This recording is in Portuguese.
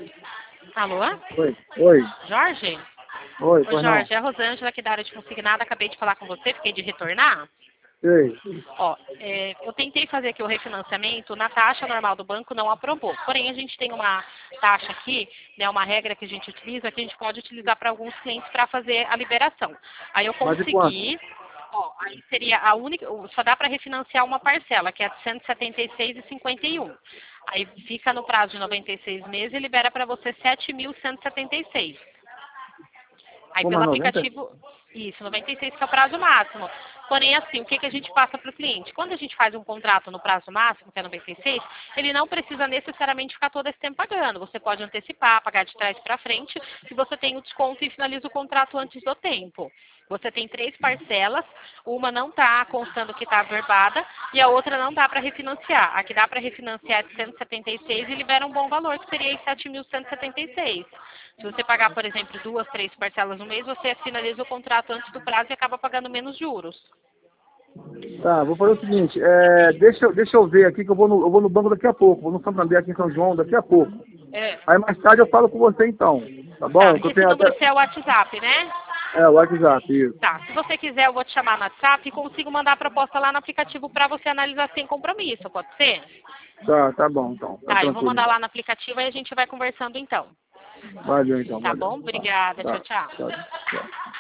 Alô? Oi, oi, Jorge? oi, Oi, pois não. Jorge, é a Rosângela aqui da área de consignado. Acabei de falar com você, fiquei de retornar. Ei, Ó, eu tentei fazer aqui o refinanciamento, na taxa normal do banco não aprovou. Porém, a gente tem uma taxa aqui, né, uma regra que a gente utiliza, que a gente pode utilizar para alguns clientes para fazer a liberação. Aí eu mas de quanto? consegui, ó, aí seria a única, só dá para refinanciar uma parcela, que é de 176,51. Aí fica no prazo de 96 meses e libera para você 7.176. Aí Como pelo é 90? aplicativo, isso, 96 que é o prazo máximo. Porém, assim, o que, que a gente passa para o cliente? Quando a gente faz um contrato no prazo máximo, que é 96, ele não precisa necessariamente ficar todo esse tempo pagando. Você pode antecipar, pagar de trás para frente, se você tem o desconto e finaliza o contrato antes do tempo. Você tem 3 parcelas, uma não está constando que está averbada e a outra não dá para refinanciar. A que dá para refinanciar é de 176 e libera um bom valor, que seria 7.176. Se você pagar, por exemplo, 2, 3 parcelas no mês, você finaliza o contrato antes do prazo e acaba pagando menos juros. Tá, vou fazer o seguinte, deixa eu ver aqui que eu vou no banco daqui a pouco, vou no Santander aqui em São João daqui a pouco. É. Aí mais tarde eu falo com você então, tá Tá, bom? Que eu esse tenho até... número seu é o WhatsApp, né? É, o WhatsApp, isso. Tá, se você quiser eu vou te chamar no WhatsApp e consigo mandar a proposta lá no aplicativo para você analisar sem compromisso, pode ser? Tá bom então, tá Tá, eu vou tranquilo mandar então. lá no aplicativo e a gente vai conversando então. Valeu então, Tá valeu. bom? Tá, Obrigada, tchau, tá, tchau. tá, tchau.